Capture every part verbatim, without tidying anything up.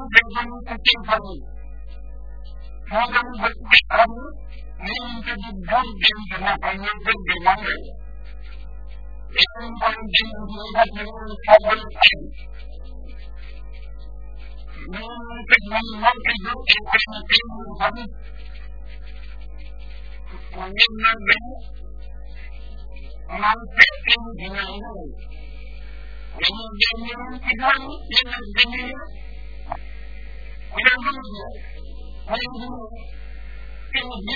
dañu ko ci famille moo tax ba xam ni ñu ko di doon dem ci na ko ñu dëgg na nga dañu ko dem di wax ni ñu xabal ay ñu ko ñu mo ko do ay ko ñu ko ñu xam ñu na be man te ñu dina ñu dañu dem ñu ci doon ñu dañu ñu ñu ñu ñu ñu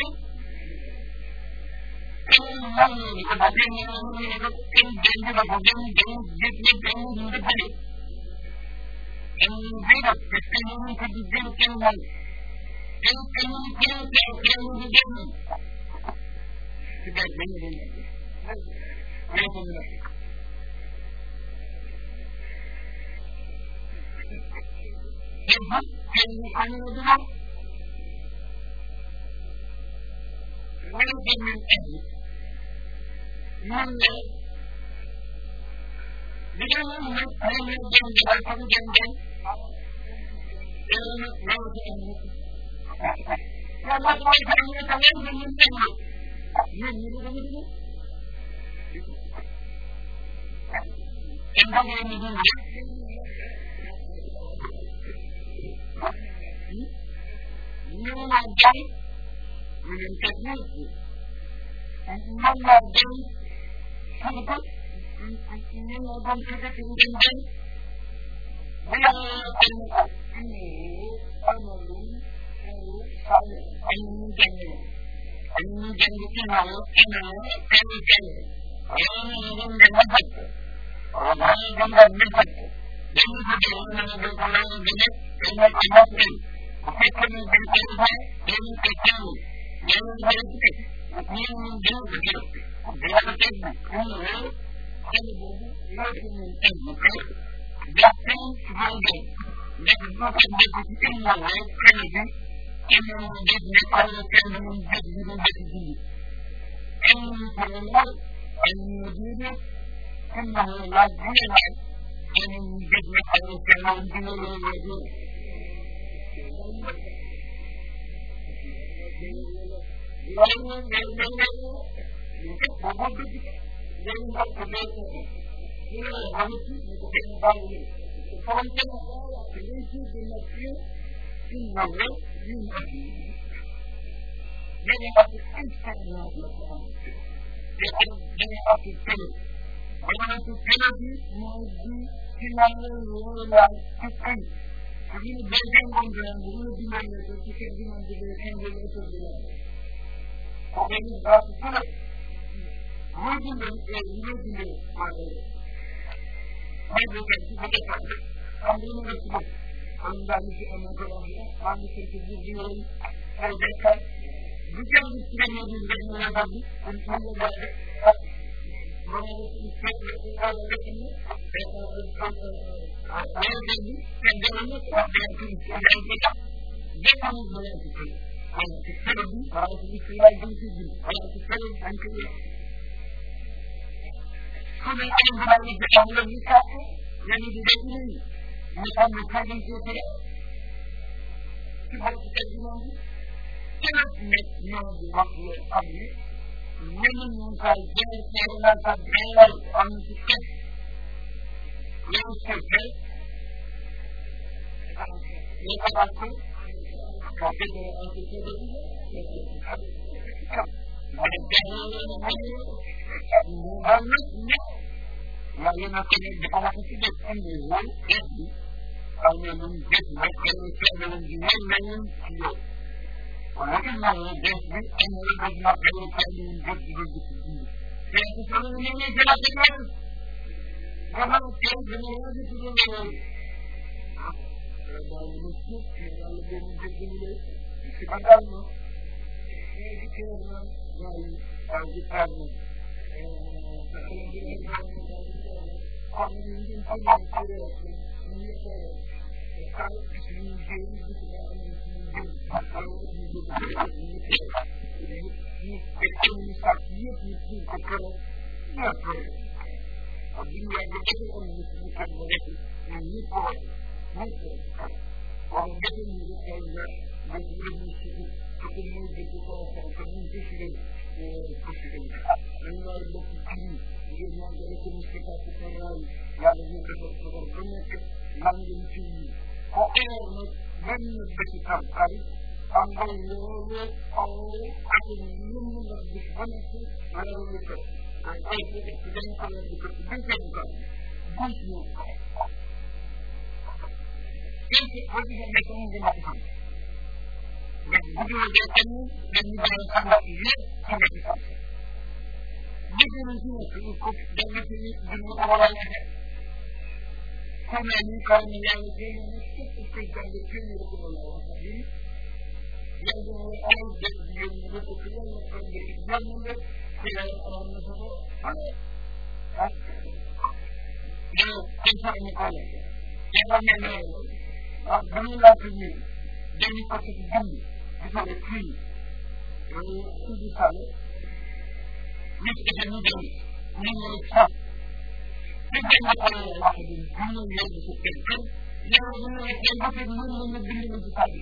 Ini sebagai ini itu tim janji bagian janji janji janji itu tadi. Ini tidak sistem ini kebijakan timman. Ini ini ini ini ini sudah ini ini. Ini ini. Ini ini ini ini. Ini ini. Monday, because I'm not paying them the welcome them. They're not welcome. You're not welcome to come in and you think it. You need to do it. And how do you do it? You know my day? You didn't get me. And one more day. Ini orang kita tinggal bulan ini almalum saya ini jadi ini jadi final ini kami jadi ini ini dapat orang yang dapat ini jadi ini dapat ini ini dapat ini kami dapat ini kecil ini dapat ini dapat dia betul, ini ini bukan ini ini jadi sebagai jadi bukan jadi yang lain ini ini menjadi kalau kita menjadi menjadi ini semua ini jadi semua lagi ini menjadi kalau kita menjadi Mungkin bobo itu yang tak berbeza. Ini harus kita bangun. Konten ini sudah di mana ini. Jadi aku instan melakukan. Jadi jadi aku pilih. Kalau aku pilih mau di silakan ulang tukang. Ini bagian yang dulu di mana itu kita di mana di mana itu di. Kalau ini berapa sulit. Moving them is moving them my way. I will get to the difference. I'm doing this book. I'm going to am going to I'm going to give you a better. We can be sitting in the middle of the and tell you that when I was in the other thing, that I was I was in and then I was going to get up. Get on the way to say. I have to tell you, I have to feel like this is you. I have to tell you, I'm going to Kami akan kembali ke dalam wisata yang tidak ini. Mereka berkata kita kita kita bilang kita nak nak waktu kami minimum saja kerana sampai antik yang sekali kita baca tapi antik itu Lalu nanti di bawah itu dia ambil itu, kalau yang dia mereka itu yang dia main dia. Kalau yang dia ini ambil itu mereka itu yang dia dia. Yang itu ini jelas jelas. Kalau dia jelas itu dia. Kalau itu kalau dia dia sebenarnya ini kerana dari dari kerana Kami ingin punya kira ini kalau ini jadi kita kalau ini ini ini sakit itu kalau ya tapi yang betul orang itu bukan mereka ini pun mungkin orang defee ñu ko xew nga nga gërëm ñu ci ko ko ñu dëkk ko ko ko ñu décidé ko ci ko dañ la bokk ci ngir màggal ko Moustapha ci Sénégal yàlla ñu defal ko ba nekk man ngeen ci ko eer nag benn bés tam xarit am nga loolu aw ak ñu ñu nga gis ba nekk wala lu ko ay ay ci dañ ko la di ko di ko ko gis ñu ci ko di nga nekk ñu nga xam nga bu dul de tam dañ ñu dara xam nga yépp xam nga ci xam dégg nañ ci nekk ko dañ ci di ñu ko wala xam naa ni kaw ni yàlla gën a képp ku jàng kenn du ko wala wax yi yàlla mo ay def di ñu ko ko ci yàlla ko di jàng nga ci yàlla am na ko ak yow ci fa ñu ko yàlla mel na ak bu ñu la ci ñu dañu ko ci jàng di ko ci ñu ci di sale nit ki ñu dem ñu ñu sax ci jàng ko wax di ñu ñu ci kenn yow ñu ñu ci ba ci ñu ñu bind ñu ci sale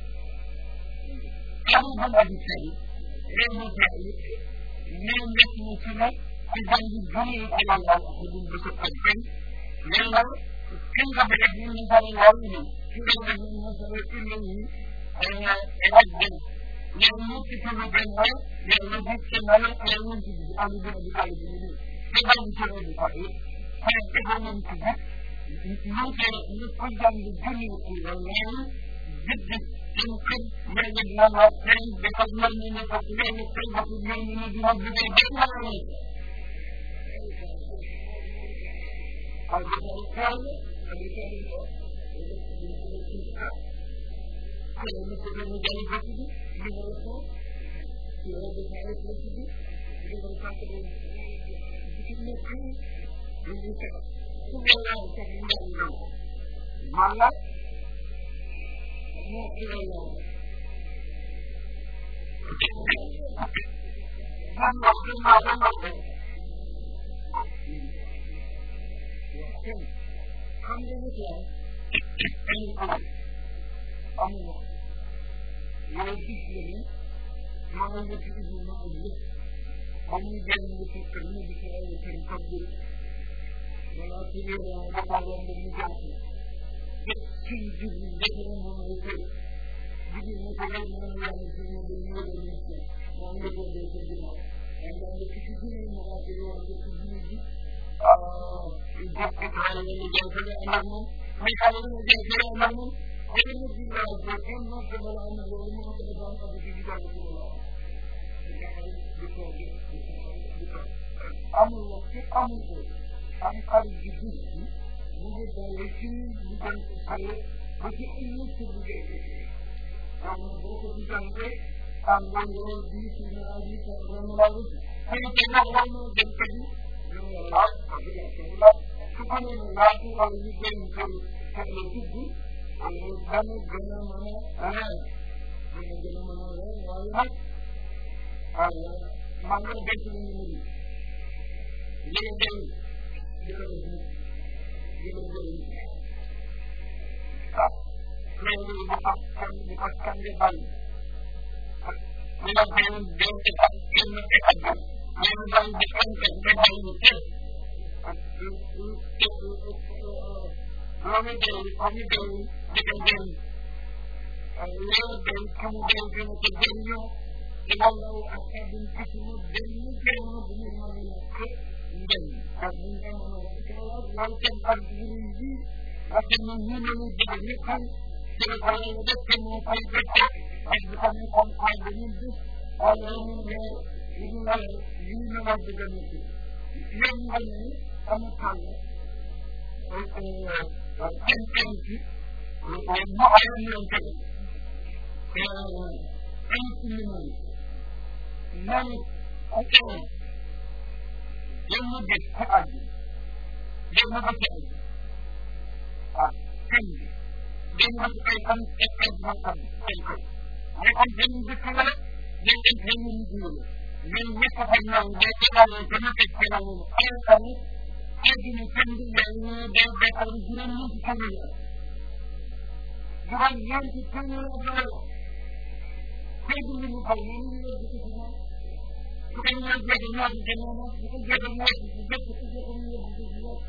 kamu ba di sale yow ñu ci ñu nekk ñu ci nak ci jàng di ñu ko la wax di ñu ci kenn yàlla ki nga bëgg ñu ñu sale lool ñu ci nga bëgg ñu sale ci ñu ñu ay ay dem yow ñu ci ci lu gën yow ñu gis ci na la yow ñu ci am bu di kay di ñu ci ba ñu ci di ko yi ay ci ba ñu ci ñu ci ñu ko jàng di ñu ci yow ñu gëdd ci ko ñu ñu la la ñu de ko ñu ñu ñu ko ñu ñu ko ba ñu ñu ñu di ma di di ma ñu ay ko ko ay ko Kalau kita menjadi begitu, kita merasa kita bersalah begitu, kita merasa kita mungkin kita semua kita menjadi malas, mungkin dan mungkin ada mungkin. Kamu itu yang amul yow gis nga ni ma nga ñu ci ñu ma ak yépp am ñu jël ñu ci kër ñu di ci ay kër kër bi wala ci ñu da ko won ñu jël ci ci ci ñu def ñu mo ñu ci di ñu ko ñu ñu ñu ñu ci ñu di ñu do ñu ci mo ñu ko do ci ñu ay ñu ci ci ñu mo ko ci ñu ci ci ñu di ah ci def ko ñu ñu jël ko ñu am mo mi xale ñu jël ko ñu am mo Jadi mungkin kalau bukan mungkin kalau anda orang mau ke depan ada di kita itu lah. Kita harus betul betul. Kamu waktu kamu tu, kamu harus dibuat. Bukan dari sini bukan saya. Bukan ini sebagai. Kamu bukan bukan ke. Kamu yang di sini lagi kamu lalu. Saya tidak mau jadi. Allah, Allah. Supaya nanti kalau ini jadi kalau itu Kalau kamu guna mana, ah, kamu guna mana, wala, ah, mana betul ini, ini betul, ini betul, ini betul. Ah, ini dipakkan, dipakkan di balik. Ini betul, betul cepat, ini betul, ini betul dipakkan di balik. Kami tahu, kami tahu, kita tahu. Allah dan kemudian kami terjadinya, Allah akan berkata dan mungkin benar mana dan kami tahu kalau lakukan berdiri, akan menghina jadikan sebagai ada kemudian kita akan mengkaji ini, Allah ini inilah inilah dengan itu. Yang ini kami tahu. Tentu, semua orang yang kita, yang semua, yang kita, yang muda sekali, yang muda sekali, ah, tentu, yang muda sekali, sekali makan, sekali, yang yang muda sekali, yang yang muda, yang muda sekali, yang sekali, yang sekali, yang sekali. Jadi mungkin yang dia dapat guru ni sekali. juróom ñeenti téeméer ak loolu tey bi ñu xaw ñu ñu ñu ci ci ñoom su ko ñu jéggi ñoo ci gën ñoo su ko jéggi ñoo ci ci jéggi ci jéggi ñu ci ci ñoo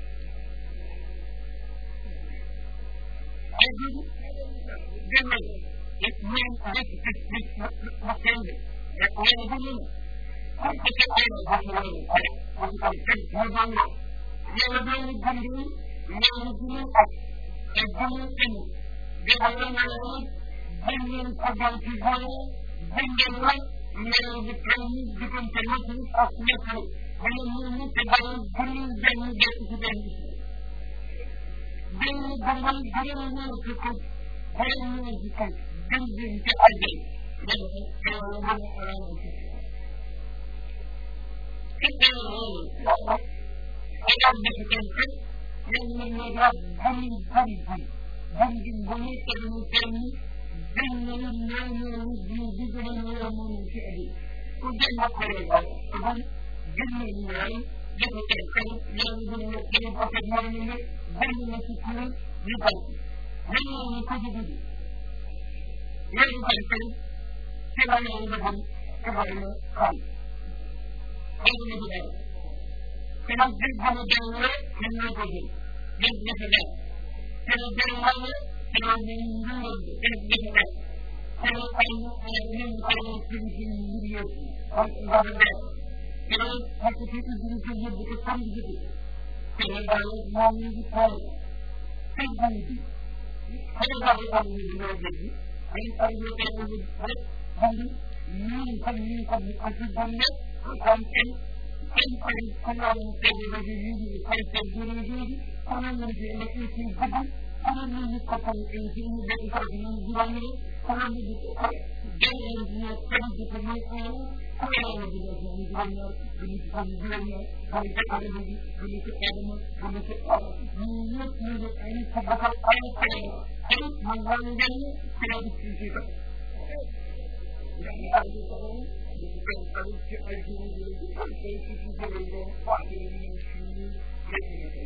ay bi gënal it ñu def ci ci ma kenn rek wala bu ñu ko ko ci ay ba ñu wala ay ko ci am ci ñu ñu yàlla dañu bind ñaari junni ak te junni kenn di ko ñaanal bindeen ko doon ci boole bindeen la ñaari bi kenn diggante nit ñi ak nit ñi dañu ñu ñu te bari junni benn def ci benn benn bangal juróom ñaar ci ko juróom ñaar ci ko bindeen ci ajjal dañu ko xewal mën a aram ci ayam defu kenn kenn ñoom ñoom ñoo wax bumi bumi bumi bum gi bumi te ñu kenn dañ ñu ñoo ñoo ñu di gën a ñoo moom ci adi ku jëm ak ko lay wax te bum gën ñu ñaan defu kenn kenn ñoo ñu ñu kenn ko ak ñoo ñu ne gën ñu ci ku ñu bañ ñu ñu ko di di ñu kenn kenn ci la ñu ñu bum ko ba ñu xam ñu ñu di te nag gis nga mu dem rek ñun ñoo ko jël gis nga fi nekk te lu gën a wàññi te loolu ñu ñu ñu gis nga fi nekk te lu ay ñu ñu ay ñu ci ci mbir yëpp kon nga fi nekk te loolu parce que ci biir ci yëpp ko comme ji te lu daal moom ñu ngi xool te bu bi xëy na dafa am ñu ñoo dégg ay ay ñu te ñu rek xam ñu xam ñu xam ñu am ci bon nekk comme kenn kenn koy xamal tey ba ji ñu ngi koy tey jëlee léegi xamal nañ ci ne ci ci dugg xamal nañ ñu ko tam ay ci ñu def ko ci ñu juróom ñi xamal nañ ci ko jël leen ñu tey ci ko ñu ko xamal nañ ci ñu juróom ñi ñu ci xam juróom ñi xam te ko ñu ci ñu ci adama ñu ci ñu ñëpp ñu ngi ay ci ba ko ay ay ay man wal ngeen ci la ci ci ko Bukan kali ci ay jiwu jiwu ci ay ci ci jiwu do wax ni ñu ci ñu nekk na ko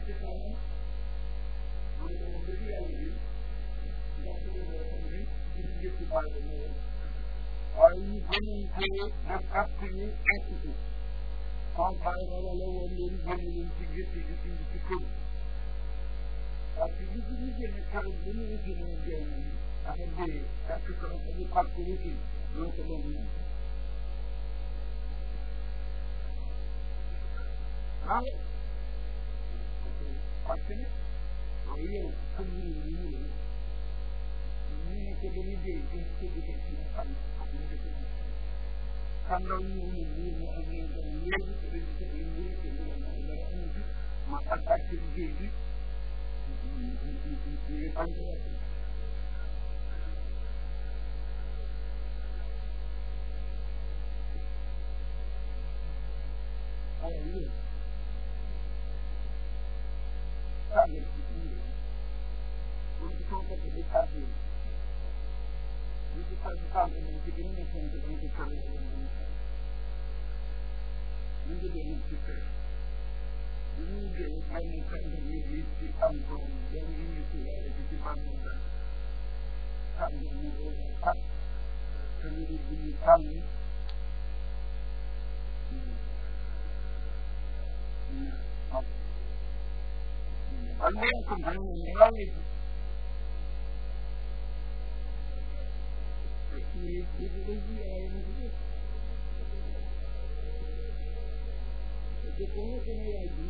ci kanam mu ne ko dëgg yàlla bi ndax su boo xam ne gis njëkk bàyyi ba ñëwoon waaye ñu gënoon ko def acte yi institut comme bàyyi ba wala woon leen génn leen ci gëstu gi indi ci kër parce que li ci ñu génne keroog bi ñu wuti leen génn dafa dee parce que keroog dañu pàcc wuti ñoo ko doon ñoom waaw parce que waaye yow comme ñu ne ñu ne ñu ne ko dañuy dee ci ci ci ci xam ak ñu def xam nga ñu ñu ñu ñu am ñu ko léegi te dañu ko ñu ñu ko ñu la la am ci ma ak ak ci liggéey bi ñu am ay ñu sabe porque são coisas de sabe isso faz sabe não que nem é sempre que você sabe não de bem que é não de vai não sabe de isso am com bem isso é de que faz não sabe não é sabe que ele de sabe não Allah subhanahu wa ta'ala ini dibuji ayat ini jadi kalau kena lagi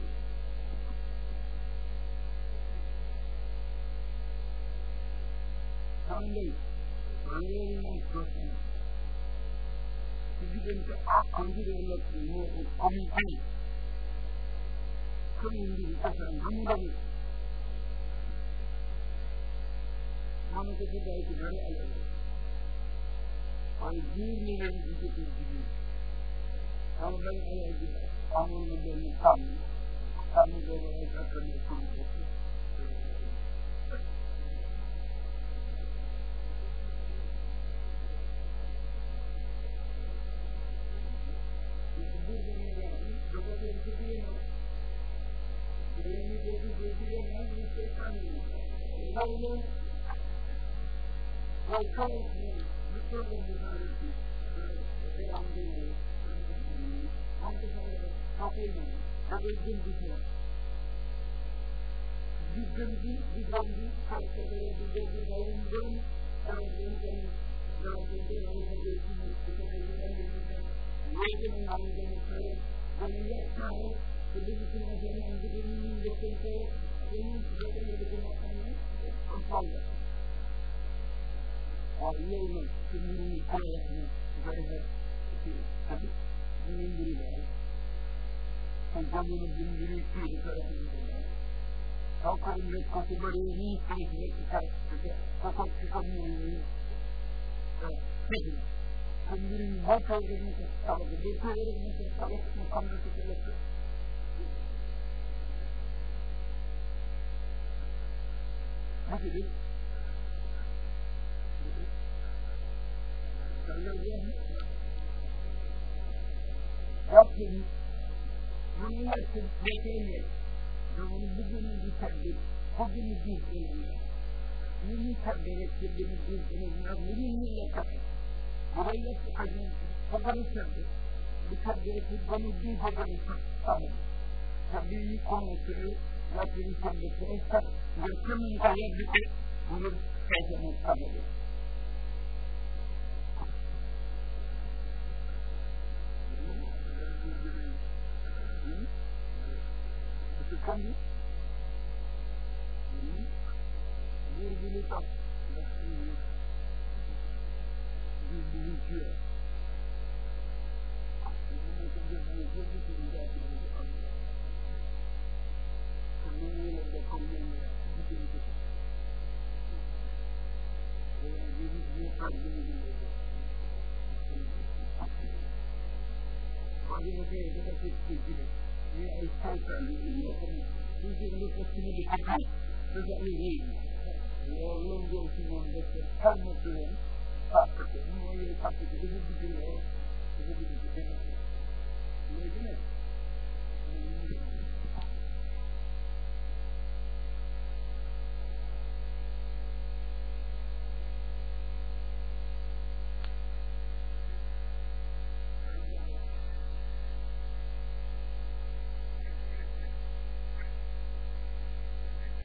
sambil sambil mengikuti jadi kita akan dilakukan semua komisi kemudian akan mengambil mana kita baik dari Allah. Al-Jini yang hidup di sini. Kalau dari Allah itu, kamu menjadi kami, kami berada akan berkumpul. Disebut dengan lagi, dapat disebut ini jadi jadi yang disebutkan. Lalu Welcome to the university. They are doing it. I'm just happy now. That is good business. This can be, this can be, this can be, this can be, this can be, and then can the the organization is the organization. Working on the organization. When you get now, the business is going to be in the center. Then you get to the organization. और ये लोग किन्हीं तरह से जैसे कि अभी जिंदगी में संजम में जिंदगी की तरह से और कोई लोग को बड़ी ही चीज है कि कर तो कुछ कम नहीं है ठीक है जिंदगी में बहुत सारे लोग हैं सब देखो ये लोग हैं सब मुकम्मल से चलते हैं Yapın, bunu yapın, bekleyin. Bunu bugünün bir tabi, bugünün bir tabi. Bunu tabi ettiğimiz bir tabi, bunu niye yapın? Buraya çıkacağım, babanı tabi. Bu tabi ettiğimiz bunu bir babanı tabi. Tabi konusu, yapın tabi, sonuçta yakının kaya bir bunu kayacağımız tabi. Kami, guru-guru tak, guru-guru dia, ini kerja guru itu tidak ada. Kemudian ada kemudian itu itu. Orang guru dia tak guru. Bagi mereka kita fikir. Ini aisyatan ini akan mungkin mereka sini dikatakan sejak ini belum jauh semua mereka kan mungkin tak ketemu yang tak ketemu di sini jadi di sini